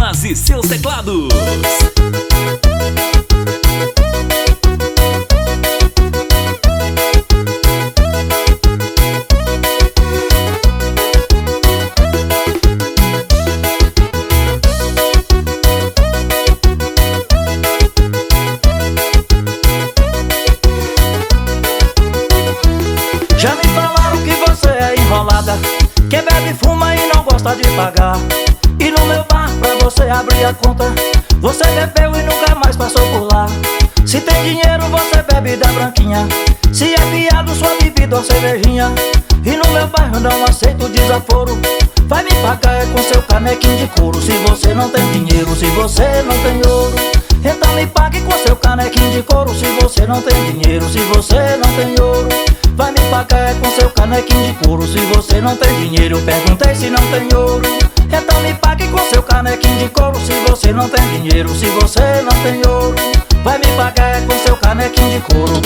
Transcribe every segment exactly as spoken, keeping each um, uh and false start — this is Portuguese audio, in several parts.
violas e seus teclados. Já me falaram que você é enrolada, que bebe, fuma e não gosta de pagar. E no meu bar, pra você abrir a conta, você bebeu e nunca mais passou por lá. Se tem dinheiro, você bebe da branquinha. Se é viado, sua bebida ou cervejinha. E no meu bairro não aceito desaforo. Vai me pagar é com seu canequinho de couro. Se você não tem dinheiro, se você não tem ouro, então me pague com seu canequinho de couro. Se você não tem dinheiro, se você não tem ouro, vai me pagar é com seu canequinho de couro. Se você não tem dinheiro, eu perguntei se não tem ouro, então me pague com seu canequinho de couro. Se você não tem dinheiro, se você não tem ouro, vai me pagar é com seu canequinho de couro.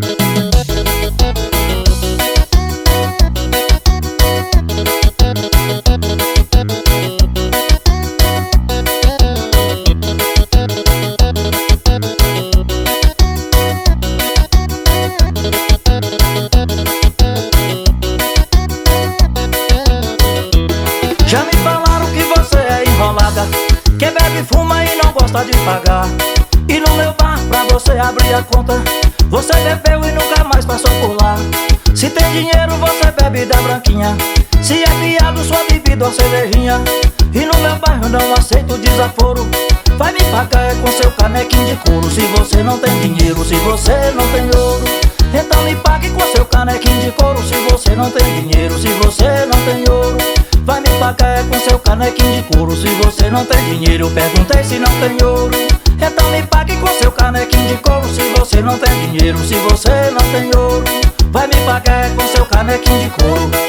Já me falaram que você é enrolada, que bebe, fuma e não gosta de pagar. E no meu bar, pra você abrir a conta, você bebeu e nunca mais passou por lá. Se tem dinheiro, você bebe da branquinha. Se é viado, sua bebida ou cervejinha. E no meu bairro não aceito desaforo. Vai me pagar é com seu canequinho de couro. Se você não tem dinheiro, se você não tem ouro, então me pague com seu canequinho de couro. Se você não tem dinheiro, se você não tem ouro, vai me pagar é com seu canequinho de couro. Se você não tem dinheiro, eu perguntei se não tem ouro, então me pague com seu canequinho de couro. Se você não tem dinheiro, se você não tem ouro, vai me pagar é com seu canequinho de couro.